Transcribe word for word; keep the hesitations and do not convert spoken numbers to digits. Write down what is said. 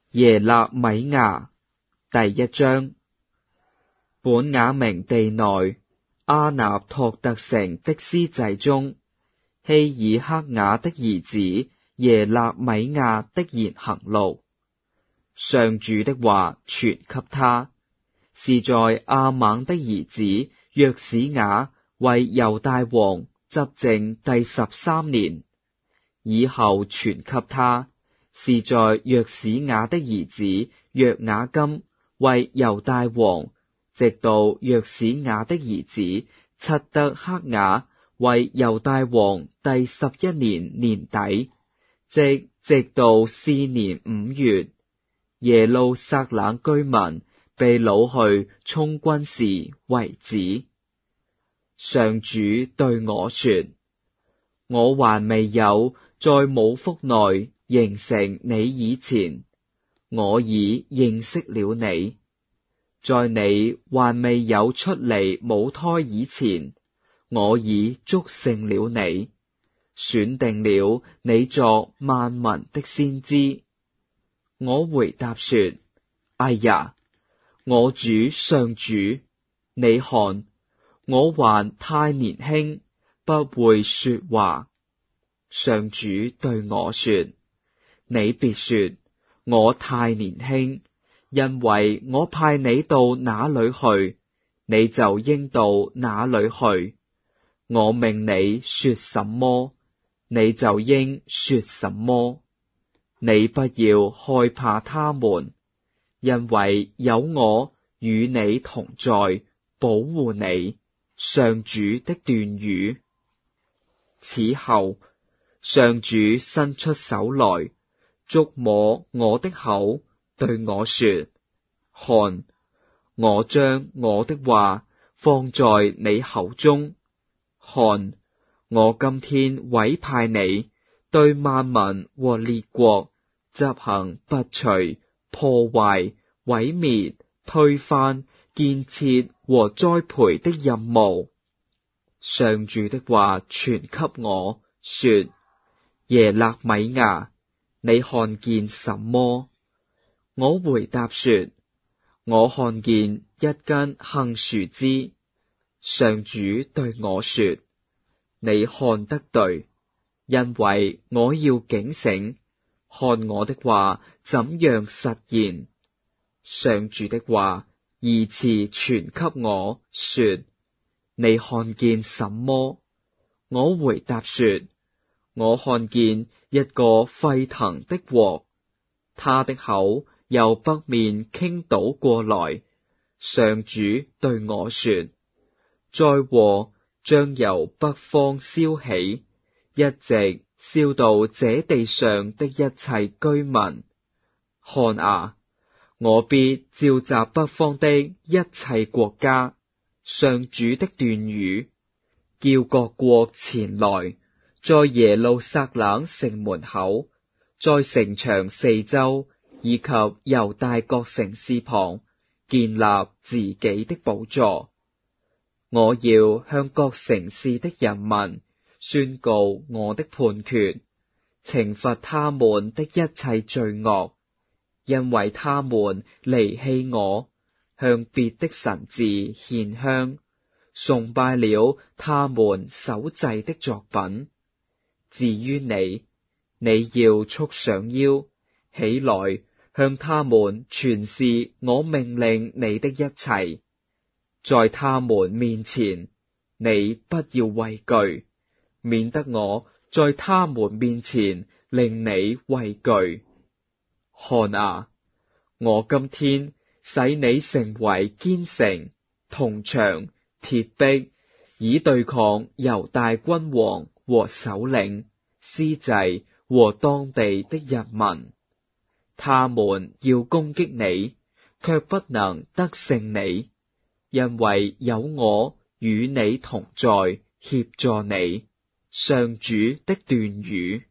耶勒米亞第一章。本雅明地內阿納托特城的司祭中，希耳克雅的兒子耶勒米亞的言行錄。上主的話傳給他，是在亞猛的兒子約史雅為猶大王執政第十三年，以後傳給他，是在約史雅的兒子約雅金為猶大王，直到約史雅的兒子漆德克雅為猶大王第十一年年底，即直到次年五月，耶路撒冷居民被擄去充軍時為止。上主對我說：我還未有在母腹內形成你以前，我已認識了你；在你還未有出離母胎以前，我已祝聖了你，選定了你作萬民的先知。我回答說：哎呀，我主上主，你看，我還太年輕，不會說話。上主對我說：你別說我太年輕，因為我派你到哪裏去，你就應到哪裏去。我命你說什麼，你就應說什麼。你不要害怕他們，因為有我與你同在，保護你。上主的斷語。此後，上主伸出手來，觸摸我的口，對我說：看，我將我的話放在你口中。看，我今天委派你，對萬民和列國執行拔除、破壞、毀滅、推翻、建設和栽培的任務。上主的話傳給我說：耶勒米亞，你看見什麼？我回答說：我看見一根杏樹枝。上主對我說：你看得對，因為我要警醒，看我的話怎樣實現。上主的話依次傳給我說：你看見什麼？我回答說：我看見一個沸騰的鍋，他的口由北面傾倒過來。上主對我說：在鍋將由北方燒起，一直燒到這地上的一切居民。看啊，我必召集北方的一切國家。上主的斷語。叫各國前來，在耶路撒冷城門口，在城牆四周以及猶大各城市旁建立自己的寶座。我要向各城市的人民宣告我的判決，懲罰他們的一切罪惡，因為他們離棄我，向別的神寺獻香，崇拜了他們手製的作品。至於你，你要束上腰，起來向他們傳示我命令你的一切。在他們面前，你不要畏懼，免得我在他們面前令你畏懼。看啊，我今天使你成為堅城、銅牆、鐵壁，以對抗猶大君王和首領、司祭和當地的人民。他們要攻擊你，卻不能得勝你，因為有我與你同在，協助你。上主的斷語。